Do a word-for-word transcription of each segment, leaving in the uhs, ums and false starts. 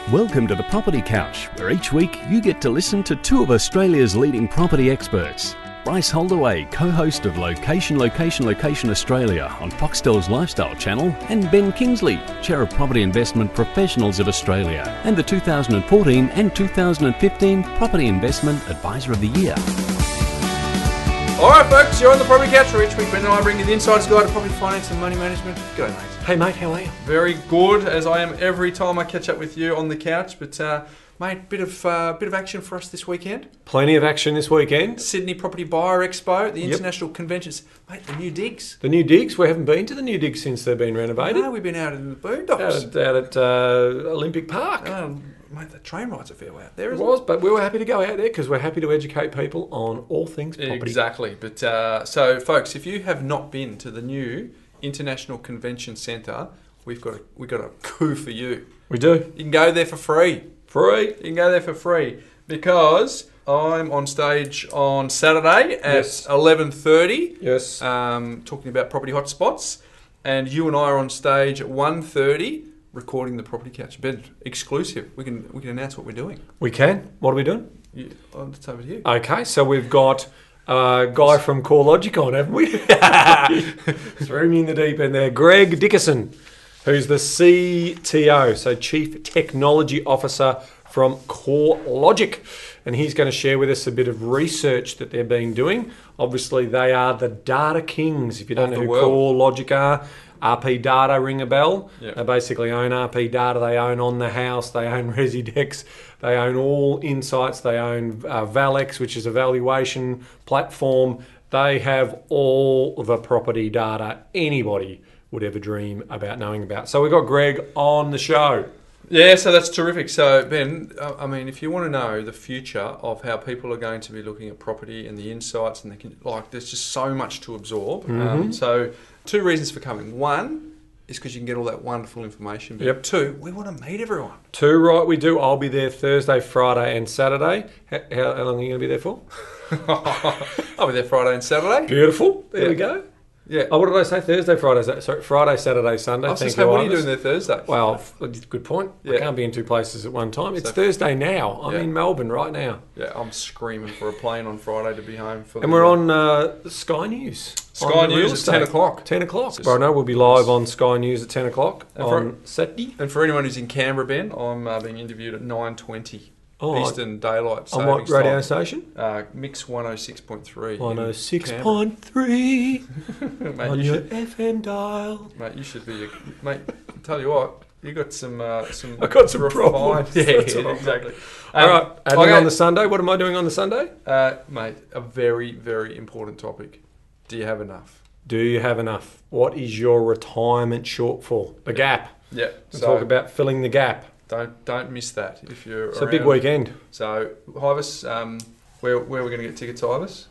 Welcome to the Property Couch, where each week you get to listen to two of Australia's leading property experts. Bryce Holdaway, co-host of Location, Location, Location Australia on Foxtel's Lifestyle Channel, and Ben Kingsley, Chair of Property Investment Professionals of Australia, and the two thousand fourteen and two thousand fifteen Property Investment Advisor of the Year. All right, folks, you're on the Property Couch, where each week Ben and I bring you the insider's guide to property finance and money management. G'day, mate. Hey, mate, how are you? Very good, as I am every time I catch up with you on the couch. But, uh, mate, bit of uh, bit of action for us this weekend. Plenty of action this weekend. Sydney Property Buyer Expo, the Yep. International Conventions. Mate, the new digs. The new digs. We haven't been to the new digs since they've been renovated. No, we've been out in the Out boondocks. at, out at uh, Olympic Park. Um, mate, the train ride's a fair way out there, It isn't was, but we were happy to go out there because we're happy to educate people on all things it? property. Exactly. But uh, so, folks, if you have not been to the new International Convention Centre, we've got a, we've got a coup for you. We do. You can go there for free. Free. You can go there for free because I'm on stage on Saturday at Yes. eleven thirty, Yes. um, talking about property hotspots, and you and I are on stage at one thirty recording the Property Couch. Ben, exclusive. We can we can announce what we're doing. We can. What are we doing? You, oh, it's over to you. Okay, so we've got a guy from CoreLogic on, haven't we? Threw me in the deep end there. Greg Dickerson, who's the C T O, so Chief Technology Officer from CoreLogic. And he's going to share with us a bit of research that they've been doing. Obviously, they are the data kings. If you don't Of know the who world. CoreLogic are, R P Data ring a bell. Yep. They basically own R P Data. They own On The House. They own Residex. They own All Insights. They own uh, Valex, which is a valuation platform. They have all the property data anybody would ever dream about knowing about. So we've got Greg on the show. Yeah, so that's terrific. So, Ben, uh, I mean, if you want to know the future of how people are going to be looking at property and the insights, and they can, like, there's just so much to absorb. Mm-hmm. Um, so, two reasons for coming. One is because you can get all that wonderful information. But Yep. two, we want to meet everyone. Two, right, we do. I'll be there Thursday, Friday and Saturday. How, how, how long are you going to be there for? I'll be there Friday and Saturday. Beautiful. There Yeah. we go. Yeah. Oh, what did I say? Thursday, Friday, Sa- sorry, Friday, Saturday, Sunday. I was Thank just saying, what are you Iris. doing there Thursday? Well, f- good point. I Yeah. can't be in two places at one time. It's So- Thursday now. I'm Yeah. in Melbourne right now. Yeah, I'm screaming for a plane on Friday to be home for. And the, we're uh, on uh, Sky News. Sky on the real News at ten estate. o'clock. ten o'clock. Just- Well, no, we'll be live on Sky News at ten o'clock And for- on Saturday. And for anyone who's in Canberra, Ben, I'm uh, being interviewed at nine twenty Oh, Eastern Daylight on what Savings radio Time. station? Uh, Mix one oh six point three. one oh six point three Mate, on you your should, F M dial. mate, you should be. A, mate, tell you what, you got some. Uh, some I got some refined- problems. Yeah, That's yeah, what I'm exactly. All Um, right, and okay. then on the Sunday, what am I doing on the Sunday? uh, mate, a very, very important topic. Do you have enough? Do you have enough? What is your retirement shortfall? The gap. Yeah. We'll So talk about filling the gap. don't don't miss that if you're. It's a big around. weekend. So, Ivis, um, where where are we going to get tickets, Ivis?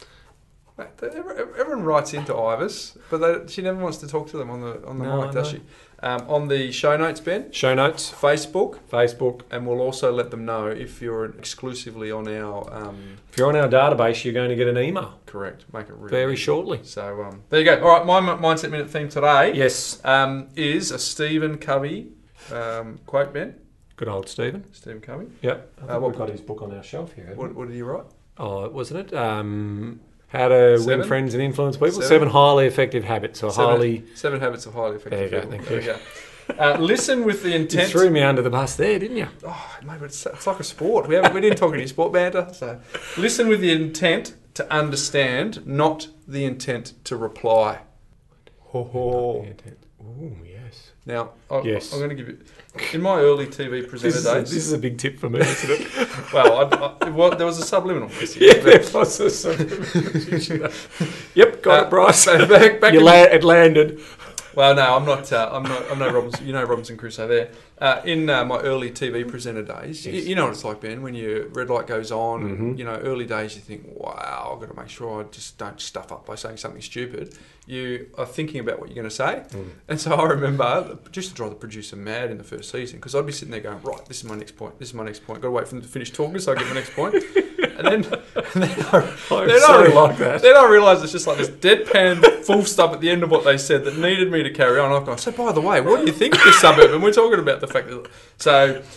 Mate, they- every- everyone writes into Ivis, but they, she never wants to talk to them on the on the No, mic, I does know. she? Um, on the show notes, Ben, Show notes, Facebook, Facebook. and we'll also let them know if you're exclusively on our. Um, If you're on our database, you're going to get an email correct, make it really very easy. shortly. So um, there you go. All right, my m- mindset minute theme today Yes. um, is a Stephen Covey um, quote. Ben, Good old Stephen. Stephen Covey. Yep. I Uh, think what- we've got his book on our shelf here. haven't What, we? what did he write? Oh, wasn't it? Um, how to Seven? win friends and influence people. Seven? Seven, highly effective habits. Or Seven, highly. seven habits of highly effective There you go, people. thank There you. we go. Uh, listen with the You intent. threw me under the bus there, didn't you? Oh, mate, but it's, it's like a sport. We haven't we didn't talk any sport banter. So, listen with the intent to understand, not the intent to reply. Ho ho. Ooh, yes. Now, I, Yes. I'm going to give you. In my early T V presenter This is, a, days, this is a big tip for me, isn't it? well, I, I, it was, there was a subliminal. Yes, Yeah, there was a sort Yep, got Uh, it, Bryce. back- back- back you in- la- it landed. Well, no, I'm not. Uh, I'm not. I'm no Robinson. You know Robinson Crusoe there. Uh, in uh, my early T V presenter days, you, Yes. you know what it's like, Ben. When your red light goes on, Mhm. you know, early days, you think, "Wow, I've got to make sure I just don't stuff up by saying something stupid." You are thinking about what you're going to say, Mm. and so I remember just to drive the producer mad in the first season because I'd be sitting there going, "Right, this is my next point. This is my next point. Got to wait for them to finish talking so I get my next point." And then, and then I, I'm then so I, like that. Then I realised it's just like this deadpan full stop at the end of what they said that needed me to carry on. I've gone, so by the way, what do you think of this suburb? And we're talking about the fact that... So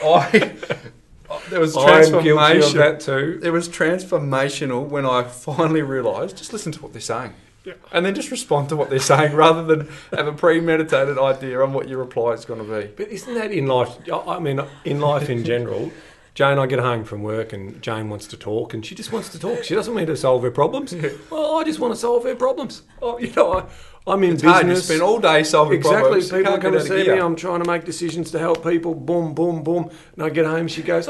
I there was I'm guilty of transformation. that too. It was transformational when I finally realised, just listen to what they're saying. Yeah. And then just respond to what they're saying rather than have a premeditated idea on what your reply is going to be. But isn't that in life? I mean, in life in general, Jane, I get home from work and Jane wants to talk and she just wants to talk. She doesn't mean to solve her problems. Yeah. Well, I just want to solve her problems. Oh, you know, I, I'm in It's business. hard. You spend all day solving Exactly. problems. You People can't come get to out of see gear. me. I'm trying to make decisions to help people. Boom, boom, boom. And I get home. She goes,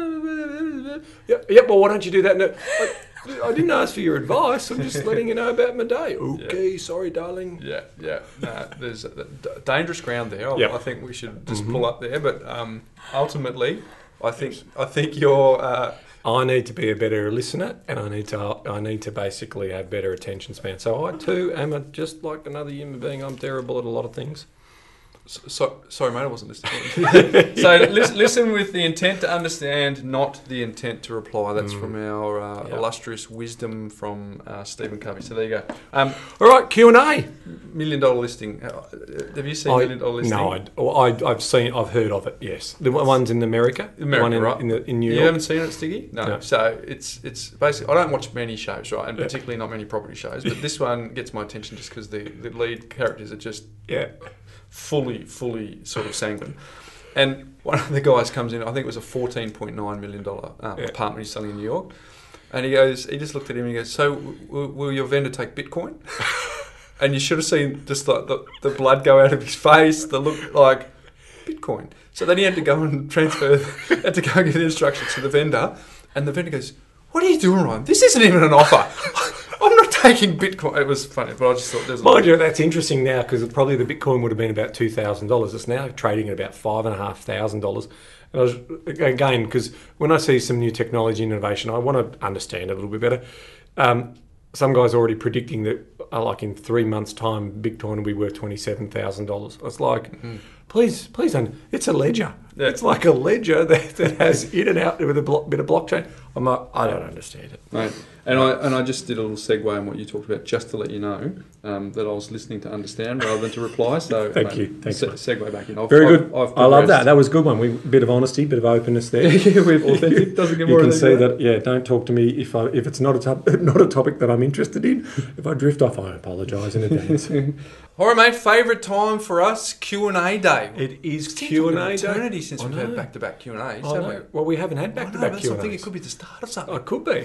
oh, yeah, yeah. Well, why don't you do that? No, I, I didn't ask for your advice. I'm just letting you know about my day. Okay, sorry, darling. Yeah, yeah. No, there's a, d- dangerous ground there. I, Yep. I think we should just pull up there. But um, ultimately, I think I think you're. Uh, I need to be a better listener, and I need to I need to basically have better attention span. So I too am a, just like another human being. I'm terrible at a lot of things. so, so, sorry, mate, I wasn't listening. so listen, listen with the intent to understand, not the intent to reply. That's Mm. from our uh, Yep. illustrious wisdom from uh, Stephen Covey. So there you go. Um, All right, Q and A. million dollar listing. Uh, Have you seen I- million dollar listing? No, I, well, I, I've seen, I've heard of it. Yes, the ones in America, the America, one in, right? in, the, in New You York. haven't seen it, Stiggy? No. No. So it's it's basically, I don't watch many shows, right, and Yeah. particularly not many property shows, but this one gets my attention just because the, the lead characters are just Yeah, fully, fully sort of sanguine. And one of the guys comes in, I think it was a fourteen point nine million dollars um, Yeah. apartment he's selling in New York, and he goes, he just looked at him and he goes, so will, will your vendor take Bitcoin? And you should have seen just like the, the blood go out of his face, the look like, Bitcoin. So then he had to go and transfer, had to go and give the instructions to the vendor, and the vendor goes, what are you doing, Ryan? This isn't even an offer. I'm not taking Bitcoin. It was funny, but I just thought there's a mind you, that's interesting now because probably the Bitcoin would have been about two thousand dollars. It's now trading at about five and a half thousand dollars. And I was again because when I see some new technology and innovation, I want to understand it a little bit better. Um, some guys are already predicting that, uh, like in three months' time, Bitcoin will be worth twenty-seven thousand dollars. It's like, Mm-hmm. please, please don't. It's a ledger. Yeah. It's like a ledger that, that has in and out with a blo- bit of blockchain. I'm like, I don't understand it. Mate, and I and I just did a little segue on what you talked about, just to let you know um, that I was listening to understand rather than to reply. So Thank mate, you. Thanks, se- mate. segue back in. I've, Very I've, good. I've I love that. progressed. That was a good one. We bit of honesty, bit of openness there. Yeah, we're authentic. Doesn't get You more can than see that. Yeah, don't talk to me if I if it's not a top, not a topic that I'm interested in. If I drift off, I apologise in advance. All right, mate. Favourite time for us Q and A day. It is It's been Q and A an day. eternity since I we've had know. back-to-back Q and A's. I haven't we? know. Well, we haven't had I back to know, back but Q I and think it A's. could be the start of something. I could be.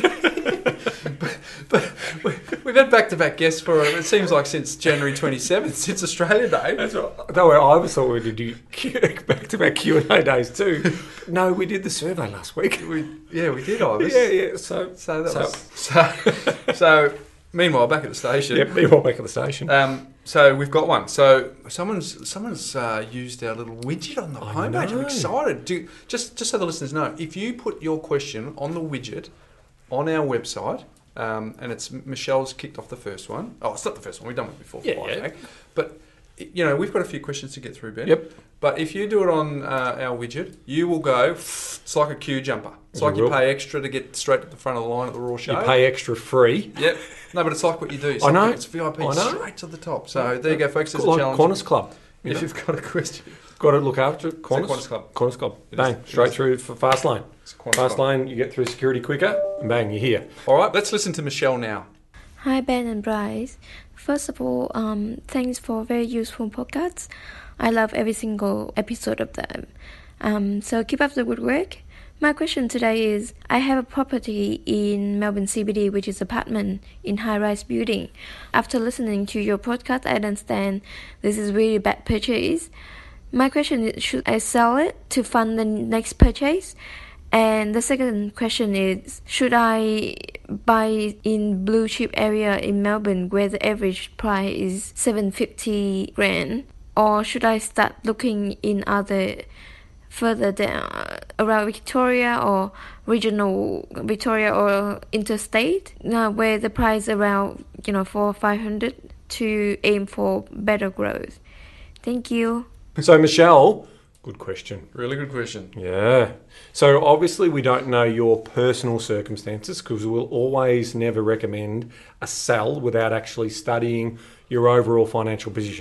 But we- we've had back-to-back guests for it seems like since January twenty-seventh, since Australia Day. That's right. No, I always thought we did do back to back Q and A days too. No, we did the survey last week. We, yeah, we did, Ivis. Yeah, yeah. So, So that So- was so. So meanwhile, back at the station. yeah, meanwhile back at the station. Um, so we've got one. So someone's someone's uh, used our little widget on the I homepage. I'm know. excited. Do, just just so the listeners know, if you put your question on the widget on our website, um, and it's Michelle's kicked off the first one. Oh, it's not the first one. We've done it before. For Yeah, Life yeah. Hack. But you know, we've got a few questions to get through, Ben. Yep. But if you do it on uh, our widget, you will go. It's like a queue jumper. It's You like you will. pay extra to get straight to the front of the line at the Raw Show. You pay extra free. Yep. No, but it's like what you do. It's I like know. It's V I P I know. straight to the top. So there you go, folks. There's a Like challenge. Qantas Club. You If know, you've got a question, got to look after it. Qantas. Qantas Club. Qantas Club. It Bang, is. It straight is. through for fast lane. it's a Qantas Fast Club. lane, you get through security quicker, and bang, you're here. All right, let's listen to Michelle now. Hi Ben and Bryce. First of all, um, thanks for very useful podcasts. I love every single episode of them. Um, so keep up the good work. My question today is, I have a property in Melbourne C B D, which is apartment in high-rise building. After listening to your podcast, I understand this is really bad purchase. My question is, should I sell it to fund the next purchase? And the second question is, should I buy in blue chip area in Melbourne where the average price is seven hundred fifty grand? Or should I start looking in other further down around Victoria or regional Victoria or interstate uh, where the price around, you know, four or five hundred to aim for better growth? Thank you. So, Michelle, good question. Really good question. Yeah. So obviously we don't know your personal circumstances because we'll always never recommend a sell without actually studying your overall financial position.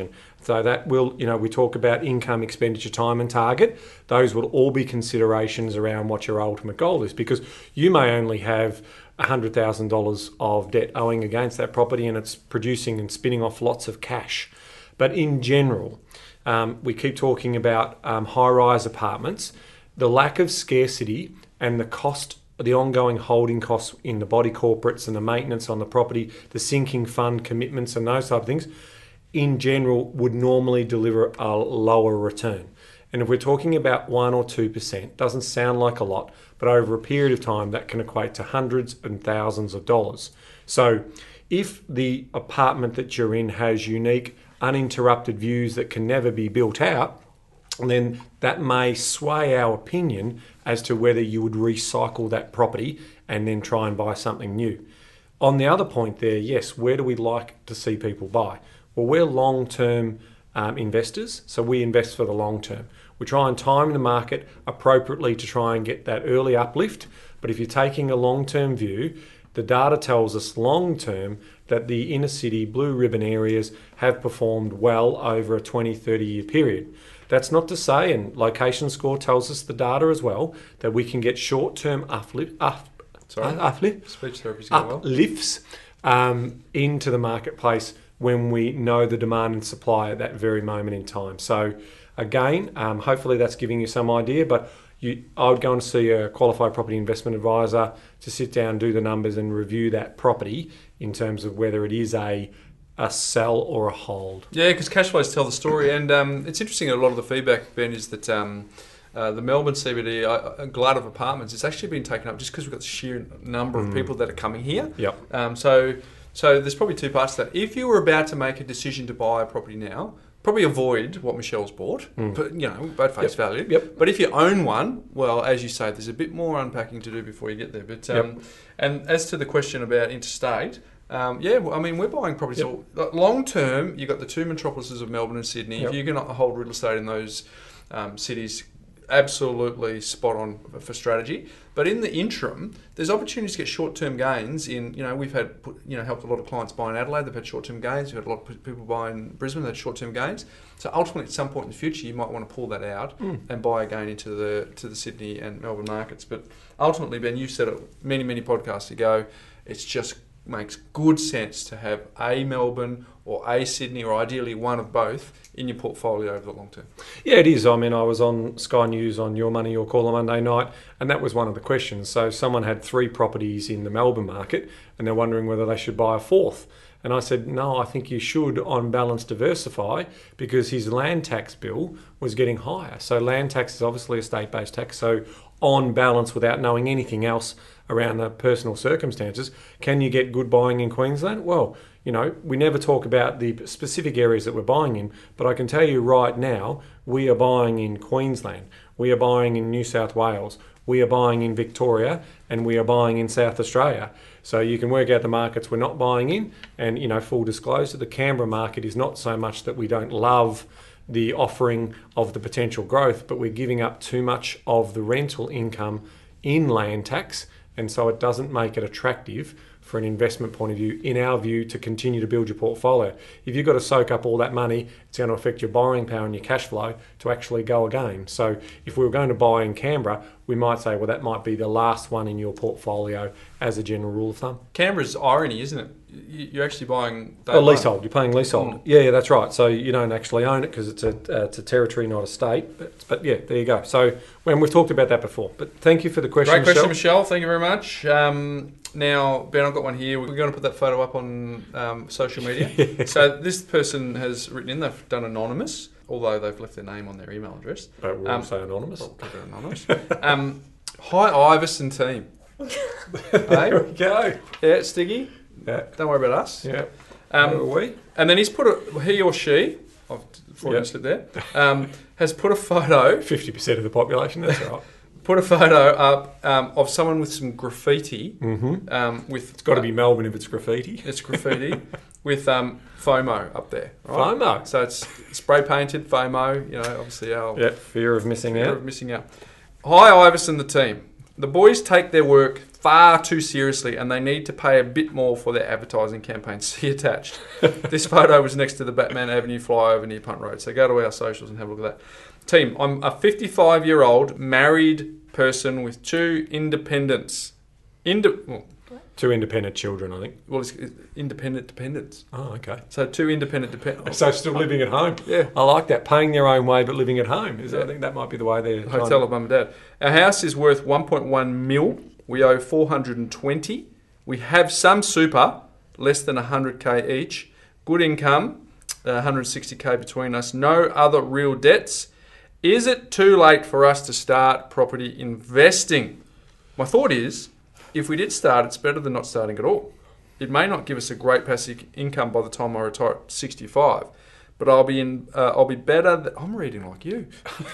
So that will, you know, we talk about income, expenditure, time and target. Those will all be considerations around what your ultimate goal is, because you may only have one hundred thousand dollars of debt owing against that property and it's producing and spinning off lots of cash. But in general, um, we keep talking about um, high-rise apartments. The lack of scarcity and the cost, the ongoing holding costs in the body corporates and the maintenance on the property, the sinking fund commitments and those type of things, in general would normally deliver a lower return. And if we're talking about one or two percent, doesn't sound like a lot, but over a period of time that can equate to hundreds and thousands of dollars. So if the apartment that you're in has unique, uninterrupted views that can never be built out, then that may sway our opinion as to whether you would recycle that property and then try and buy something new. On the other point there, yes, where do we like to see people buy? Well, we're long-term um, investors, so we invest for the long term. We try and time the market appropriately to try and get that early uplift, but if you're taking a long-term view, the data tells us long-term that the inner city blue ribbon areas have performed well over a twenty, thirty year period. That's not to say, and Location Score tells us the data as well, that we can get short-term uplift, up, Sorry, uplift, speech therapy's going well. uplifts um, into the marketplace when we know the demand and supply at that very moment in time. So again, um, hopefully that's giving you some idea, but you, I would go and see a qualified property investment advisor to sit down, do the numbers and review that property in terms of whether it is a a sell or a hold. Yeah, because cash flows tell the story. And um, it's interesting, a lot of the feedback, Ben, is that um, uh, the Melbourne C B D, uh, a glut of apartments, it's actually been taken up just because we've got the sheer number of Mm. people that are coming here. Yep. Um, so, so there's probably two parts to that. If you were about to make a decision to buy a property now, probably avoid what Michelle's bought, Mm. but you know, at face Yep. value. Yep. But if you own one, well, as you say, there's a bit more unpacking to do before you get there. But um, Yep. and as to the question about interstate, um, yeah, well, I mean, we're buying properties. Yep. all, like, long term, you've got the two metropolises of Melbourne and Sydney. Yep. If you can hold real estate in those um, cities, absolutely spot on for strategy. But in the interim, there's opportunities to get short-term gains in, you know, we've had, you know, helped a lot of clients buy in Adelaide, they've had short-term gains. We've had a lot of people buy in Brisbane, they've had short-term gains. So ultimately, at some point in the future, you might want to pull that out Mm. and buy again into the to the Sydney and Melbourne markets. But ultimately, Ben, you said it many, many podcasts ago, it's just makes good sense to have a Melbourne or a Sydney, or ideally one of both, in your portfolio over the long term. Yeah, it is. I mean, I was on Sky News on Your Money, Your Call on Monday night, and that was one of the questions. So someone had three properties in the Melbourne market, and they're wondering whether they should buy a fourth. And I said, no, I think you should, on balance, diversify, because his land tax bill was getting higher. So land tax is obviously a state-based tax. So on balance, without knowing anything else around the personal circumstances, can you get good buying in Queensland? Well, you know, we never talk about the specific areas that we're buying in, but I can tell you right now, we are buying in Queensland, we are buying in New South Wales, we are buying in Victoria, and we are buying in South Australia. So you can work out the markets we're not buying in, and, you know, full disclosure, the Canberra market is not so much that we don't love the offering of the potential growth, but we're giving up too much of the rental income in land tax, and so it doesn't make it attractive for an investment point of view, in our view, to continue to build your portfolio. If you've got to soak up all that money, it's going to affect your borrowing power and your cash flow to actually go again. So if we were going to buy in Canberra, we might say, well, that might be the last one in your portfolio as a general rule of thumb. Canberra's irony, isn't it? You- You're actually buying... Oh, leasehold. You're paying leasehold. Mm. Yeah, yeah, that's right. So you don't actually own it because it's a uh, it's a territory, not a state. But, but yeah, there you go. So when we've talked about that before. But thank you for the question, Great question, Michelle. Michelle. Thank you very much. Um, now, Ben, I've got one here. We're going to put that photo up on um, social media. So this person has written in, they've done anonymous, although they've left their name on their email address. But we'll Um, say anonymous. We'll keep it anonymous. um, hi, Iverson team. Hey? There we go. Yeah, Stiggy. Yeah. Don't worry about us. Yeah. Um, Who are we? And then he's put a, he or she, I've Freudian Yep. slip there, um, has put a photo, fifty percent of the population, that's right. put a photo up um, of someone with some graffiti. Mm-hmm. Um, with It's got to be Melbourne if it's graffiti. It's graffiti with um, FOMO up there. Right? FOMO. So it's spray painted FOMO. You know, obviously our Yeah, fear of missing fear out. of missing out. Hi, Iverson, the team. The boys take their work far too seriously and they need to pay a bit more for their advertising campaign. See attached. This photo was next to the Batman Avenue flyover near Punt Road. So go to our socials and have a look at that. Team, I'm a fifty-five-year-old married person with two independents. Inde- well, Two independent children, I think. well, it's independent dependents. Oh, okay. So two independent dependents. So still living at home. Yeah. I like that. Paying their own way but living at home. Is Yeah. I think that might be the way they're trying Hotel to- of mum and dad. Our house is worth one point one mil. We owe four hundred twenty. We have some super, less than one hundred k each. Good income, uh, one hundred sixty k between us. No other real debts. Is it too late for us to start property investing? My thought is, if we did start, it's better than not starting at all. It may not give us a great passive income by the time I retire at sixty-five, but I'll be in. Uh, I'll be better. Th- I'm reading like you,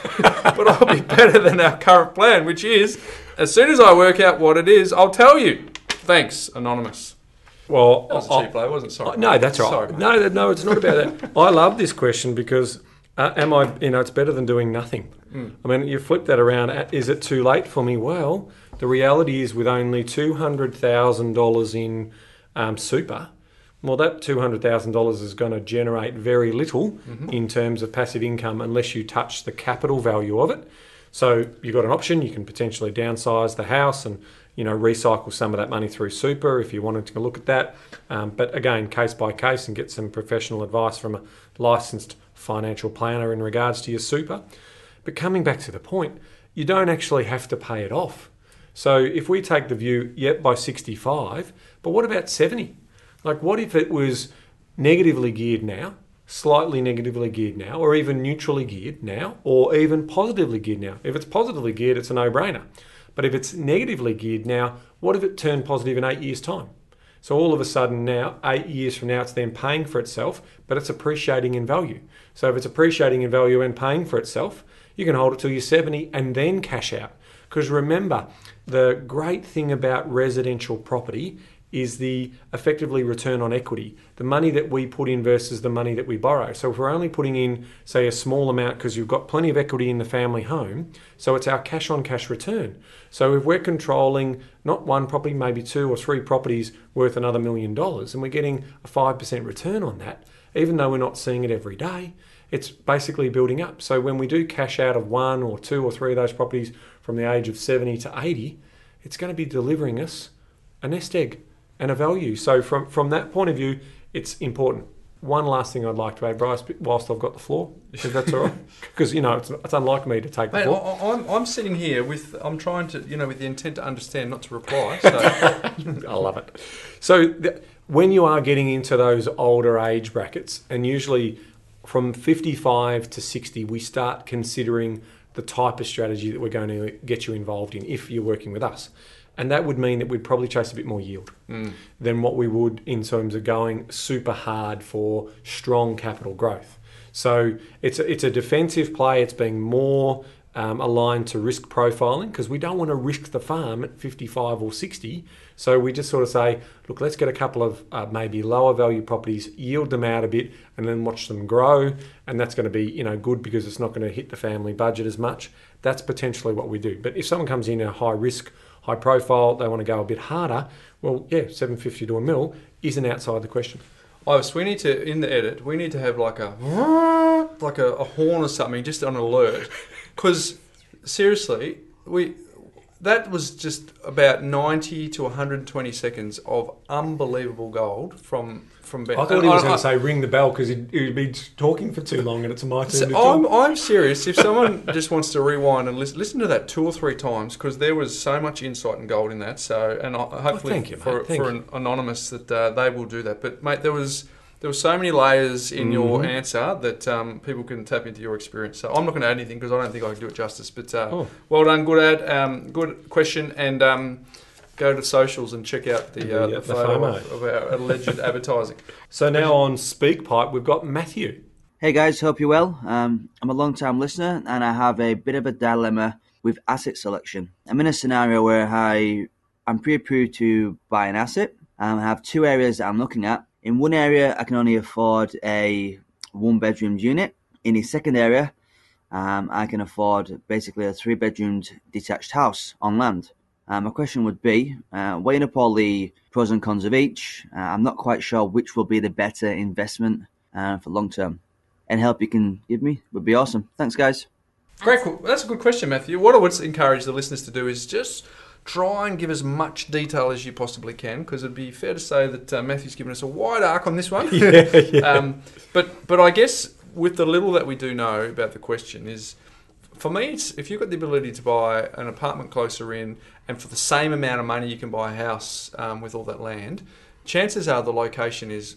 but I'll be better than our current plan, which is as soon as I work out what it is, I'll tell you. Thanks, anonymous. Well, That was a I- cheap blow, wasn't it? Sorry. Oh, no, that's right. Sorry, mate. no, no, it's not about that. I love this question because uh, am I? You know, it's better than doing nothing. Mm. I mean, you flip that around. uh, Is it too late for me? Well, the reality is, with only two hundred thousand dollars in um, super, well, that two hundred thousand dollars is going to generate very little Mm-hmm. in terms of passive income unless you touch the capital value of it. So you've got an option. You can potentially downsize the house and, you know, recycle some of that money through super if you wanted to look at that. Um, but again, case by case, and get some professional advice from a licensed financial planner in regards to your super. But coming back to the point, you don't actually have to pay it off. So if we take the view, yep, by sixty-five, but what about seventy? Like, what if it was negatively geared now, slightly negatively geared now, or even neutrally geared now, or even positively geared now? If it's positively geared, it's a no-brainer. But if it's negatively geared now, what if it turned positive in eight years' time? So all of a sudden now, eight years from now, it's then paying for itself, but it's appreciating in value. So if it's appreciating in value and paying for itself, you can hold it till you're seventy and then cash out. Because remember, the great thing about residential property is the effectively return on equity, the money that we put in versus the money that we borrow. So if we're only putting in, say, a small amount because you've got plenty of equity in the family home, so it's our cash on cash return. So if we're controlling not one property, maybe two or three properties worth another million dollars, and we're getting a five percent return on that, even though we're not seeing it every day, it's basically building up. So when we do cash out of one or two or three of those properties from the age of seventy to eighty, it's going to be delivering us a nest egg and a value. So from, from that point of view, it's important. One last thing I'd like to add, Bryce, whilst I've got the floor, if that's all right. Because, you know, it's, it's unlike me to take the Mate, floor. I, I'm, I'm sitting here with, I'm trying to, you know, with the intent to understand, not to reply. So I love it. So the, when you are getting into those older age brackets, and usually from fifty-five to sixty, we start considering the type of strategy that we're going to get you involved in if you're working with us. And that would mean that we'd probably chase a bit more yield mm. than what we would in terms of going super hard for strong capital growth. So it's a, it's a defensive play. It's being more um, aligned to risk profiling because we don't want to risk the farm at fifty-five or sixty. So we just sort of say, look, let's get a couple of uh, maybe lower value properties, yield them out a bit, and then watch them grow. And that's going to be, you know, good because it's not going to hit the family budget as much. That's potentially what we do. But if someone comes in at a high risk, high profile, they want to go a bit harder, well, yeah, seven fifty to a mil isn't outside the question. Ives, we need to, in the edit, we need to have like a like a, a horn or something, just on alert. Because seriously, we that was just about ninety to one hundred twenty seconds of unbelievable gold from from Ben. I thought he was going to say ring the bell because he'd, he'd be talking for too long and it's my turn So to talk. I'm, I'm serious. If someone just wants to rewind and listen, listen to that two or three times, because there was so much insight and gold in that. So, and I- hopefully thank you, mate. for, Thank for you. an anonymous that uh, they will do that. But mate, there was there were so many layers in your Mhm. answer that um, people can tap into your experience. So I'm not going to add anything because I don't think I can do it justice. But uh, Oh. well done, good ad, um, good question, and um, go to socials and check out the, uh, The, the, uh, the photo FOMO. of, of our alleged advertising. So now on SpeakPipe, we've got Matthew. Hey guys, hope you're well. Um, I'm a long time listener and I have a bit of a dilemma with asset selection. I'm in a scenario where I, I'm pre-approved to buy an asset. Um, I have two areas that I'm looking at. In one area, I can only afford a one-bedroom unit. In the second area, um, I can afford basically a three-bedroomed detached house on land. Uh, my question would be, uh, weighing up all the pros and cons of each, uh, I'm not quite sure which will be the better investment uh, for long term. Any help you can give me would be awesome. Thanks, guys. Great. That's a good question, Matthew. What I would encourage the listeners to do is just try and give as much detail as you possibly can, because it'd be fair to say that uh, Matthew's given us a wide arc on this one. yeah, yeah. um, but but I guess with the little that we do know about the question is, for me, it's if you've got the ability to buy an apartment closer in, and for the same amount of money you can buy a house um, with all that land, chances are the location is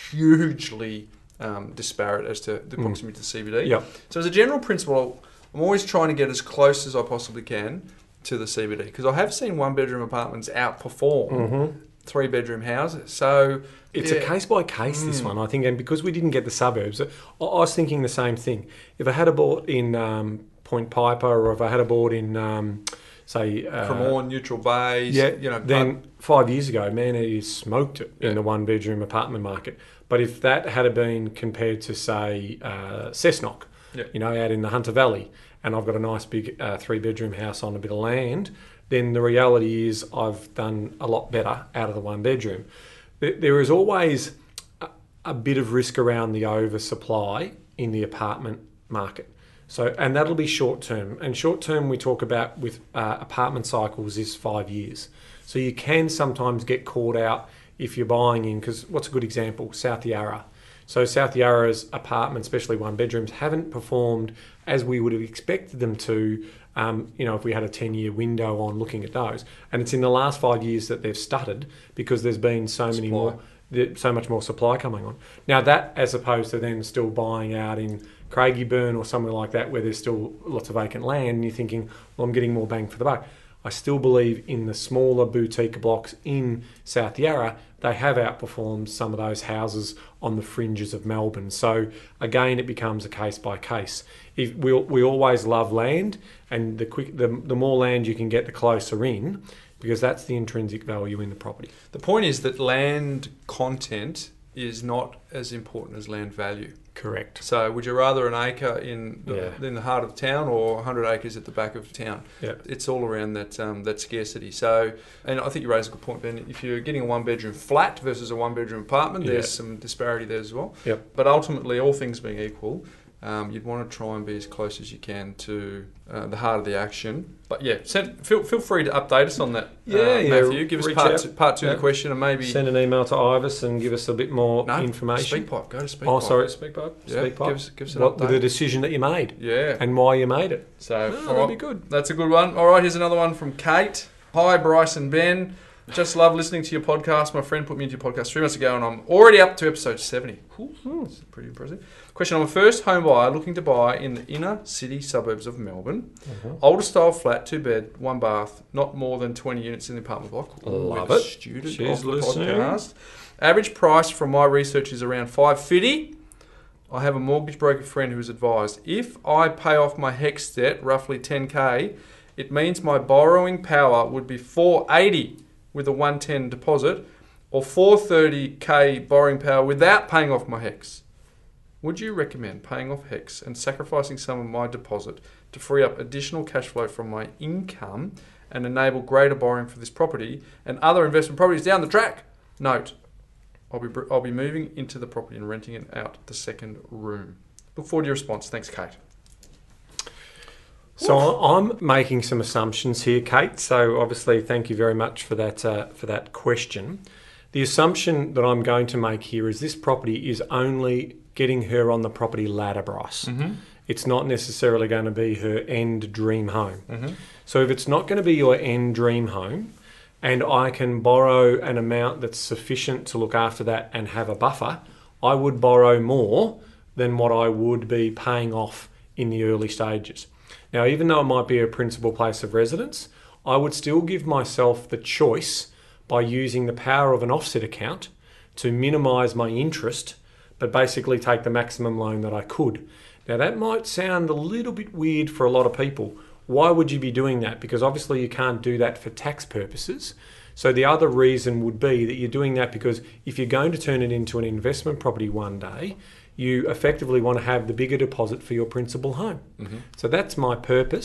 hugely um, disparate as to the proximity mm. to C B D. Yep. So as a general principle, I'm always trying to get as close as I possibly can to the C B D, because I have seen one-bedroom apartments outperform mm-hmm. three-bedroom houses. So it's yeah. a case by case, this mm. one, I think, and because we didn't get the suburbs, I was thinking the same thing. If I had a bought in um, Point Piper, or if I had a bought in, um, say, uh, Cremorne, Neutral Bays, yeah, you know, then five years ago, man, he smoked it yeah. in the one-bedroom apartment market. But if that had been compared to, say, uh, Cessnock, yeah. you know, out in the Hunter Valley, and I've got a nice big uh, three-bedroom house on a bit of land, then the reality is I've done a lot better out of the one-bedroom. There is always a, a bit of risk around the oversupply in the apartment market. So, and that'll be short-term. And short-term we talk about with uh, apartment cycles is five years. So you can sometimes get caught out if you're buying in, because what's a good example? South Yarra. So South Yarra's apartments, especially one bedrooms, haven't performed as we would have expected them to, um, you know, if we had a ten-year window on looking at those. And it's in the last five years that they've stuttered because there's been so many Supply. more, so much more supply coming on. Now that, as opposed to then still buying out in Craigieburn or somewhere like that where there's still lots of vacant land, and you're thinking, well, I'm getting more bang for the buck. I still believe in the smaller boutique blocks in South Yarra, they have outperformed some of those houses on the fringes of Melbourne. So again, it becomes a case by case. If we we always love land, and the quick the, the more land you can get, the closer in, because that's the intrinsic value in the property. The point is that land content is not as important as land value. Correct. So would you rather an acre in the, Yeah. in the heart of town or one hundred acres at the back of town? Yeah. It's all around that um, that scarcity. So, and I think you raise a good point, Ben. If you're getting a one-bedroom flat versus a one-bedroom apartment, Yeah. there's some disparity there as well. Yep. But ultimately, all things being equal, um, you'd want to try and be as close as you can to uh, the heart of the action. But yeah, send, feel feel free to update us on that, Yeah, uh, yeah, Matthew. Give us reach part out. two, part two Yeah. of the question, and maybe Send an email to Ivis and give us a bit more no information. SpeakPipe. Go to SpeakPipe. Oh, sorry, SpeakPipe. Yeah, SpeakPipe. give us- give us an what, update. the decision that you made Yeah. and why you made it. So Oh, all that'd right, be good. That's a good one. All right, here's another one from Kate. Hi, Bryce and Ben. Just love listening to your podcast. My friend put me into your podcast three months ago, and I'm already up to episode seventy. Ooh, that's pretty impressive. Question: I'm a first home buyer looking to buy in the inner city suburbs of Melbourne. Mm-hmm. Older style flat, two bed, one bath, not more than twenty units in the apartment block. Ooh, Love we're the it. Student She's of the listening. podcast. Average price from my research is around five fifty. I have a mortgage broker friend who has advised if I pay off my HEX debt, roughly ten K, it means my borrowing power would be four eighty with a one ten deposit, or four thirty K borrowing power without paying off my HEX. Would you recommend paying off HEX and sacrificing some of my deposit to free up additional cash flow from my income and enable greater borrowing for this property and other investment properties down the track? Note, I'll be I'll be moving into the property and renting it out the second room. Look forward to your response. Thanks, Kate. So I'm making some assumptions here, Kate. So obviously, thank you very much for that uh, for that question. The assumption that I'm going to make here is this property is only getting her on the property ladder, Bryce. Mm-hmm. It's not necessarily going to be her end dream home. Mm-hmm. So if it's not going to be your end dream home, and I can borrow an amount that's sufficient to look after that and have a buffer, I would borrow more than what I would be paying off in the early stages. Now, even though it might be a principal place of residence, I would still give myself the choice by using the power of an offset account to minimise my interest, but basically take the maximum loan that I could. Now, that might sound a little bit weird for a lot of people. Why would you be doing that? Because obviously you can't do that for tax purposes. So the other reason would be that you're doing that because if you're going to turn it into an investment property one day, you effectively want to have the bigger deposit for your principal home. Mm-hmm. So that's my purpose.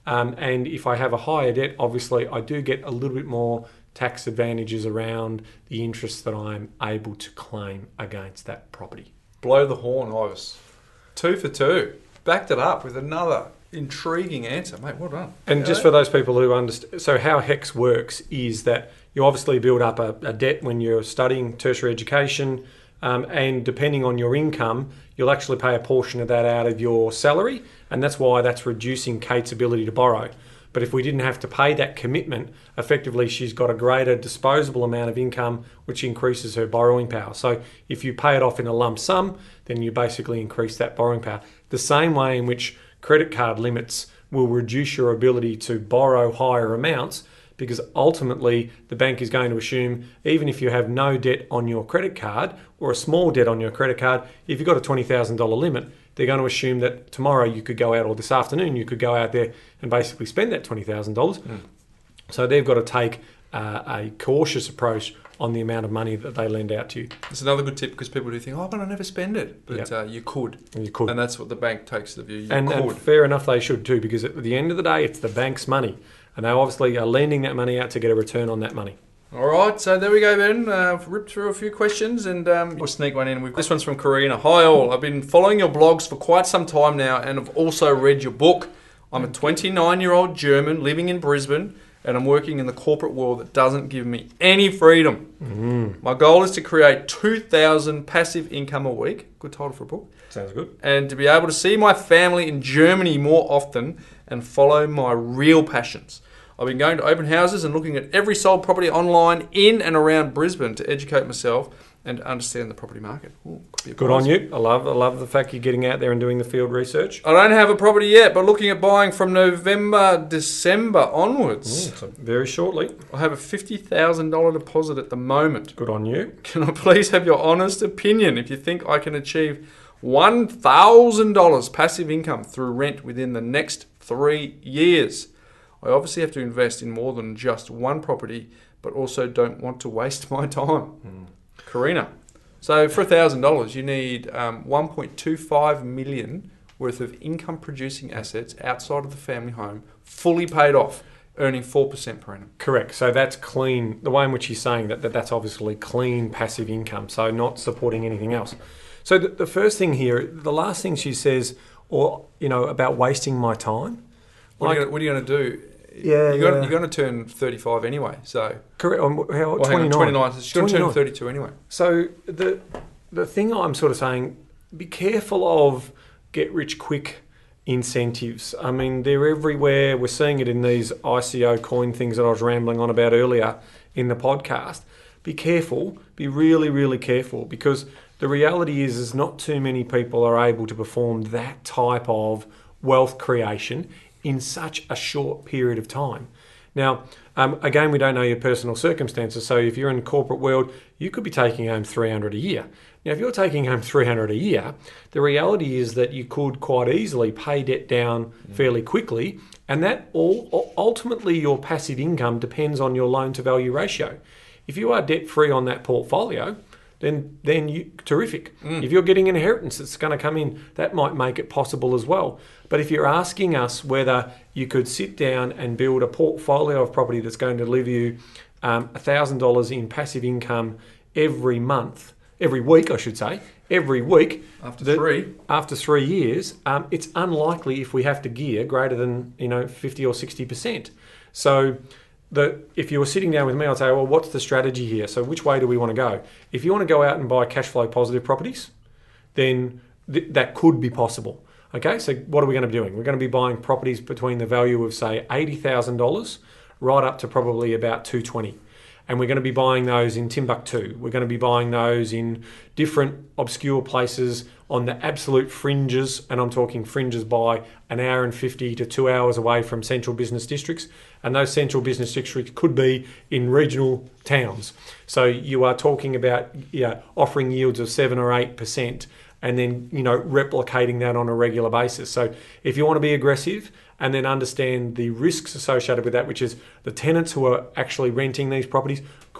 Um, and if I have a higher debt, obviously I do get a little bit more tax advantages around the interest that I'm able to claim against that property. Blow the horn, Ives. Two for two. Backed it up with another intriguing answer. Mate, well done. And Yeah. just for those people who understand, so how HEX works is that you obviously build up a, a debt when you're studying tertiary education, um, and depending on your income, you'll actually pay a portion of that out of your salary, and that's why that's reducing Kate's ability to borrow. But if we didn't have to pay that commitment, effectively she's got a greater disposable amount of income, which increases her borrowing power. So if you pay it off in a lump sum, then you basically increase that borrowing power. The same way in which credit card limits will reduce your ability to borrow higher amounts, because ultimately the bank is going to assume, even if you have no debt on your credit card or a small debt on your credit card, if you've got a twenty thousand dollars limit, they're going to assume that tomorrow you could go out, or this afternoon you could go out there and basically spend that twenty thousand dollars. Mm. So they've got to take uh, a cautious approach on the amount of money that they lend out to you. It's another good tip, because people do think, oh, but I never spend it. But Yep. uh, you could. And you could. And that's what the bank takes the view. You And, could. and fair enough, they should too, because at the end of the day, it's the bank's money. And they obviously are lending that money out to get a return on that money. All right, so there we go, Ben. Uh, ripped through a few questions, and um, we'll sneak one in. We've, this one's from Karina. Hi all, I've been following your blogs for quite some time now, and I've also read your book. I'm a twenty-nine-year-old German living in Brisbane, and I'm working in the corporate world that doesn't give me any freedom. Mm. My goal is to create two thousand passive income a week. Good title for a book. Sounds good. And to be able to see my family in Germany more often and follow my real passions. I've been going to open houses and looking at every sold property online in and around Brisbane to educate myself and understand the property market. Ooh, could be a Good prize. on you. I love I love the fact you're getting out there and doing the field research. I don't have a property yet, but looking at buying from November, December onwards. Mm, so very shortly. I have a fifty thousand dollars deposit at the moment. Good on you. Can I please have your honest opinion if you think I can achieve one thousand dollars passive income through rent within the next three years? I obviously have to invest in more than just one property, but also don't want to waste my time. Mm. Karina. So for one thousand dollars, you need um, one point two five million dollars worth of income-producing assets outside of the family home, fully paid off, earning four percent per annum. Correct. So that's clean. The way in which he's saying that, that that's obviously clean passive income, so not supporting anything else. So the, the first thing here, the last thing she says, or you know, about wasting my time. What, like, are, you gonna, what are you going to do? Yeah, you're going, yeah. you're going to turn thirty-five anyway, so... Correct. Um, how, Well, hang on, twenty-nine. twenty-nine. So she's going to turn twenty-nine. thirty-two anyway. So the the thing I'm sort of saying, be careful of get rich quick incentives. I mean, they're everywhere. We're seeing it in these I C O coin things that I was rambling on about earlier in the podcast. Be careful. Be really, really careful, because the reality is, is not too many people are able to perform that type of wealth creation in such a short period of time. Now, um, again, we don't know your personal circumstances. So if you're in the corporate world, you could be taking home three hundred a year. Now, if you're taking home three hundred a year, the reality is that you could quite easily pay debt down mm. fairly quickly. And that all, ultimately your passive income depends on your loan to value ratio. If you are debt free on that portfolio, then then you terrific. Mm. If you're getting an inheritance that's going to come in, that might make it possible as well. But if you're asking us whether you could sit down and build a portfolio of property that's going to deliver you um, one thousand dollars in passive income every month, every week, I should say, every week. After the, three. After three years, um, it's unlikely if we have to gear greater than, you know, fifty or sixty percent. So the, if you were sitting down with me, I'd say, well, what's the strategy here? So which way do we want to go? If you want to go out and buy cash flow positive properties, then th- that could be possible. Okay, so what are we going to be doing? We're going to be buying properties between the value of, say, eighty thousand dollars right up to probably about two hundred twenty thousand dollars. And we're going to be buying those in Timbuktu. We're going to be buying those in different obscure places on the absolute fringes, and I'm talking fringes by an hour and fifty to two hours away from central business districts. And those central business districts could be in regional towns. So you are talking about yeah, offering yields of seven or eight percent, and then, you know, replicating that on a regular basis. So if you want to be aggressive and then understand the risks associated with that, which is the tenants who are actually renting these properties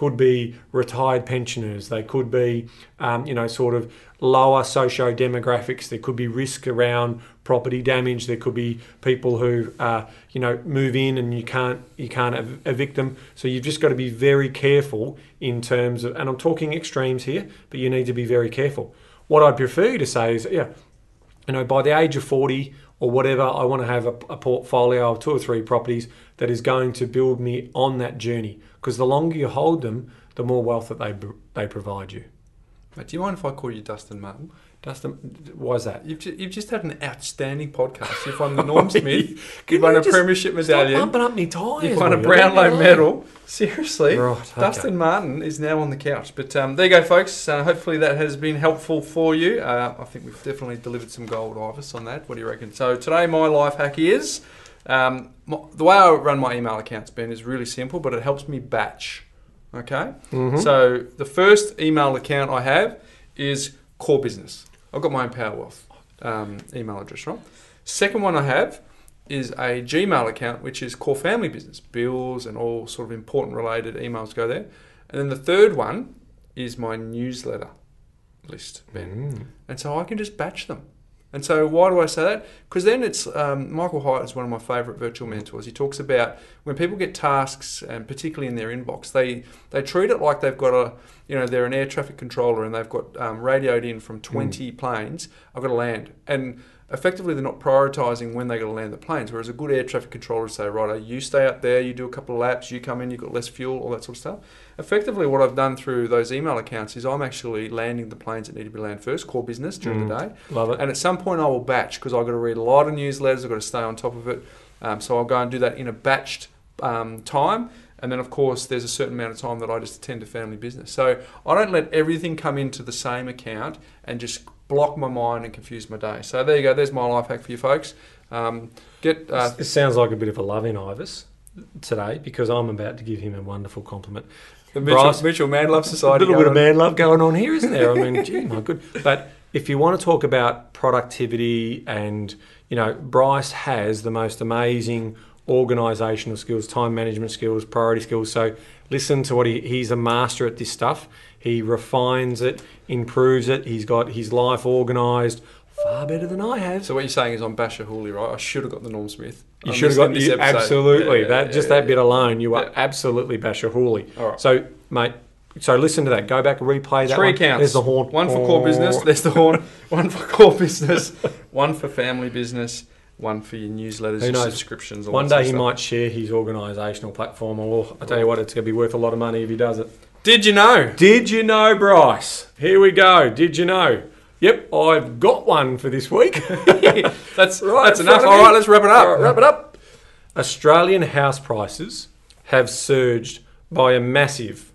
could be retired pensioners, they could be, um, you know, sort of lower socio-demographics, there could be risk around property damage, there could be people who, uh, you know, move in and you can't you can't ev- evict them. So you've just got to be very careful in terms of, and I'm talking extremes here, but you need to be very careful. What I'd prefer you to say is, yeah, you know, by the age of forty or whatever, I want to have a, a portfolio of two or three properties that is going to build me on that journey. Because the longer you hold them, the more wealth that they they provide you. Mate, do you mind if I call you Dustin Martin? Dustin, why is that? You've just, you've just had an outstanding podcast. You've won the Norm Smith. Can You've won you a just premiership stop medallion. bumping up me tyres. You've won a will you? Brownlow Leave me medal. Seriously, Right, okay. Dustin Martin is now on the couch. But um, there you go, folks. Uh, hopefully that has been helpful for you. Uh, I think we've definitely delivered some gold, Ivis, on that. What do you reckon? So today my life hack is, um, my, the way I run my email accounts, Ben, is really simple, but it helps me batch. Okay? Mhm. So the first email account I have is Core Business. I've got my own Power Wealth um, email address, right? Second one I have is a Gmail account, which is Core Family Business. Bills and all sort of important related emails go there. And then the third one is my newsletter list, Ben. Mm. And so I can just batch them. And so why do I say that? Because then it's, um, Michael Hyatt is one of my favourite virtual mentors. He talks about when people get tasks, and particularly in their inbox, they, they treat it like they've got a, you know, they're an air traffic controller and they've got um, radioed in from twenty mm. planes, I've got to land. And effectively they're not prioritising when they're going to land the planes, whereas a good air traffic controller would say, right, you stay up there, you do a couple of laps, you come in, you've got less fuel, all that sort of stuff. Effectively what I've done through those email accounts is I'm actually landing the planes that need to be landed first, core business during Mm. the day. Love it. And at some point I will batch because I've got to read a lot of newsletters, I've got to stay on top of it. Um, so I'll go and do that in a batched um, time. And then, of course, there's a certain amount of time that I just attend to family business. So I don't let everything come into the same account and just block my mind and confuse my day. So there you go. There's my life hack for you folks. Um, get uh, This sounds like a bit of a love in Ivis today because I'm about to give him a wonderful compliment. the Mitchell, Bryce, Mitchell Man Love a Society. little bit of going on. man love going on here, isn't there? I mean, gee, my good. But if you want to talk about productivity and, you know, Bryce has the most amazing organisational skills, time management skills, priority skills. So listen to what he, he's a master at this stuff. He refines it, improves it. He's got his life organised far better than I have. So what you're saying is I'm Basher Hooley, right? I should have got the Norm Smith. You I should have missed got in this you, episode. absolutely Yeah, that yeah, just yeah, that bit alone. You are Yeah. absolutely Basher Hooley. All right. So, mate. So listen to that. Go back and replay that. Three one. accounts. There's the horn. One for core business. There's the horn. One for core business. One for family business. One for your newsletters, Who your knows? subscriptions. All One that sort day of he stuff. might share his organisational platform. Or I tell you what, it's going to be worth a lot of money if he does it. Did you know? Did you know, Bryce? Here we go. Did you know? Yep, I've got one for this week. That's Right that's in enough. front of All me. right, let's wrap it up. All right, wrap it up. Australian house prices have surged by a massive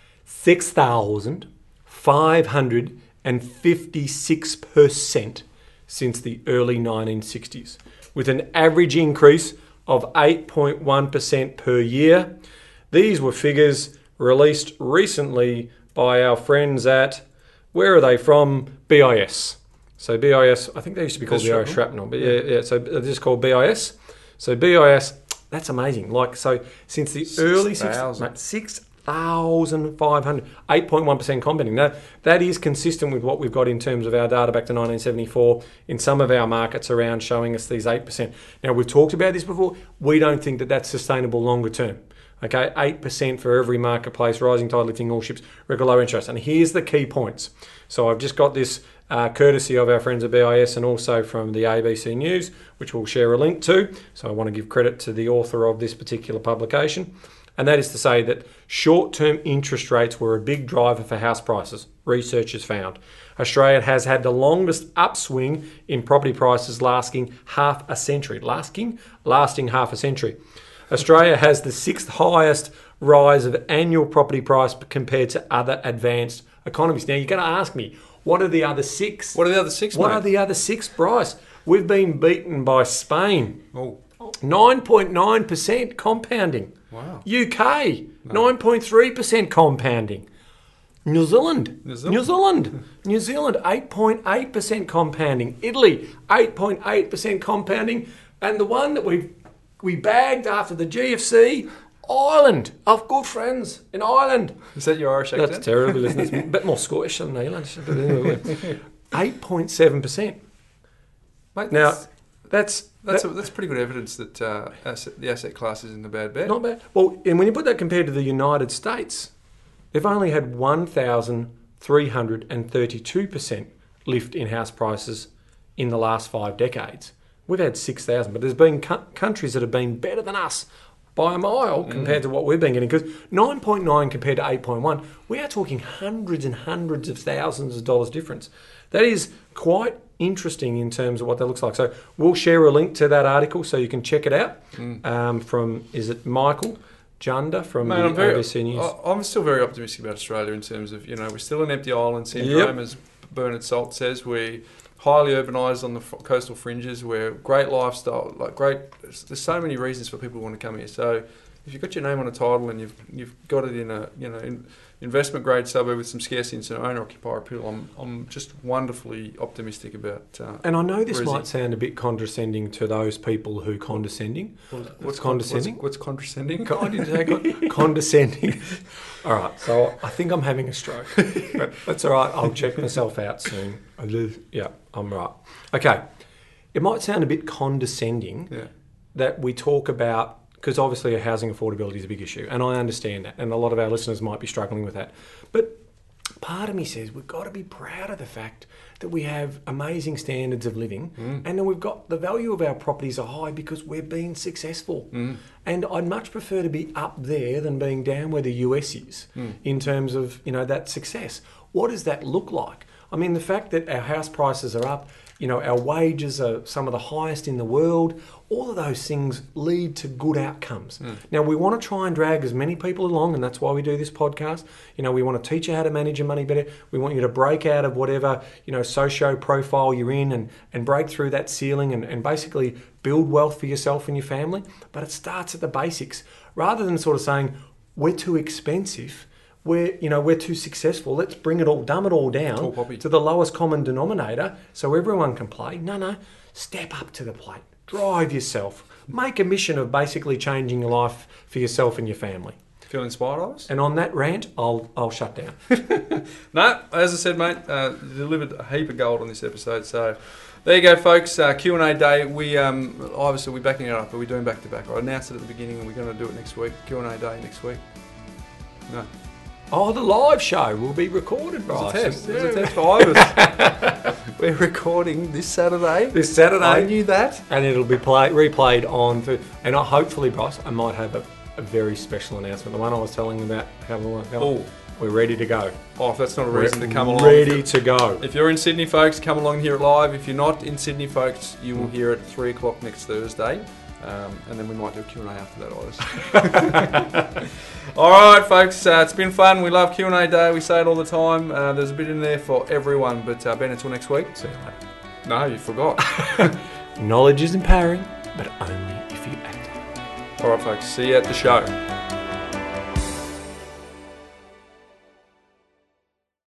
six thousand five hundred fifty-six percent since the early nineteen sixties, with an average increase of eight point one percent per year. These were figures released recently by our friends at, where are they from? B I S. So B I S, I think they used to be called That's B I S Shrapnel, but yeah, yeah, so they're just called B I S. So B I S, that's amazing. Like, so since the early six thousand. six, six thousand five hundred, eight point one percent compounding. Now, that is consistent with what we've got in terms of our data back to nineteen seventy-four in some of our markets around showing us these eight percent. Now, we've talked about this before. We don't think that that's sustainable longer term. Okay, eight percent for every marketplace, rising tide lifting all ships, record low interest. And here's the key points. So I've just got this uh, courtesy of our friends at B I S and also from the A B C News, which we'll share a link to. So I want to give credit to the author of this particular publication. And that is to say that short-term interest rates were a big driver for house prices, researchers found. Australia has had the longest upswing in property prices lasting half a century. Lasting? Lasting half a century. Australia has the sixth highest rise of annual property price compared to other advanced economies. Now, you're going to ask me, what are the other six? What are the other six, What mate? are the other six, Bryce? We've been beaten by Spain. Oh, nine point nine percent compounding. wow. U K, nine point three percent compounding. New Zealand, New Zealand. New Zealand, New Zealand, eight point eight percent compounding. Italy, eight point eight percent compounding. And the one that we we bagged after the G F C, Ireland. I've good friends in Ireland. Is that your Irish accent? That's terrible, isn't it? It's a bit more Scottish than English. eight point seven percent. Mate, Now, that's that's that's, that- a, that's pretty good evidence that uh, asset, the asset class isn't a bad bet. not bad. Well, and when you put that compared to the United States, they've only had one thousand three hundred thirty-two percent lift in house prices in the last five decades. We've had six thousand, but there's been co- countries that have been better than us by a mile compared to what we've been getting. Because nine point nine compared to eight point one, we are talking hundreds and hundreds of thousands of dollars difference. That is quite interesting in terms of what that looks like. So we'll share a link to that article so you can check it out um, from, is it Michael Junda from Mate, the I'm very, A B C News? I- I'm still very optimistic about Australia in terms of, you know, we're still an empty island syndrome, Yep. as Bernard Salt says. We're highly urbanised on the f- coastal fringes. We're great lifestyle, like great. There's, there's so many reasons for people who want to come here. So if you've got your name on a title and you've you've got it in a you know in, investment grade suburb with some scarcity and some owner occupier appeal, I'm I'm just wonderfully optimistic about. Uh, And I know this Brizzy. might sound a bit condescending to those people who condescending. what's condescending? What's, what's condescending? God, I didn't say con- condescending. All right, so I think I'm having a stroke, but that's all right. I'll check myself out soon. I live, yeah, I'm right. Okay, it might sound a bit condescending Yeah. that we talk about, because obviously housing affordability is a big issue, and I understand that, and a lot of our listeners might be struggling with that. But part of me says we've got to be proud of the fact that we have amazing standards of living, and that we've got the value of our properties are high because we're being successful. And I'd much prefer to be up there than being down where the U S is in terms of, you know, that success. What does that look like? I mean, the fact that our house prices are up, you know, our wages are some of the highest in the world, all of those things lead to good outcomes. Now, we want to try and drag as many people along, and that's why we do this podcast. You know, we want to teach you how to manage your money better. We want you to break out of whatever, you know, socio profile you're in and, and break through that ceiling and, and basically build wealth for yourself and your family. But it starts at the basics. Rather than sort of saying, we're too expensive, we're, you know, we're too successful, let's bring it all, dumb it all down Tall poppy. to the lowest common denominator so everyone can play. No, no, step up to the plate. Drive yourself. Make a mission of basically changing your life for yourself and your family. Feel inspired, Iris? And on that rant, I'll I'll shut down. No, as I said, mate, uh, delivered a heap of gold on this episode. So there you go, folks. Uh, Q and A day. We um, obviously we're backing it up, but we're doing back to back. I announced it at the beginning, and we're going to do it next week. Q and A day next week. No, Oh, the live show will be recorded, it Bryce. was a test. It was a test for Iris. We're recording this Saturday. This Saturday. I knew that. And it'll be play, replayed on... Th- and I, hopefully, Bryce, I might have a, a very special announcement. The one I was telling you about. How we Oh, We're ready to go. oh, if that's not a reason We're to come along. Ready to go. If you're in Sydney, folks, come along and hear it live. If you're not in Sydney, folks, you will hear it at three o'clock next Thursday. Um, and then we might do a Q and A after that, Iris. All right, folks, uh, it's been fun. We love Q and A day. We say it all the time. Uh, there's a bit in there for everyone. But uh, Ben, until next week. See you later. No, you forgot. Knowledge is empowering, but only if you act. All right, folks, see you at the show.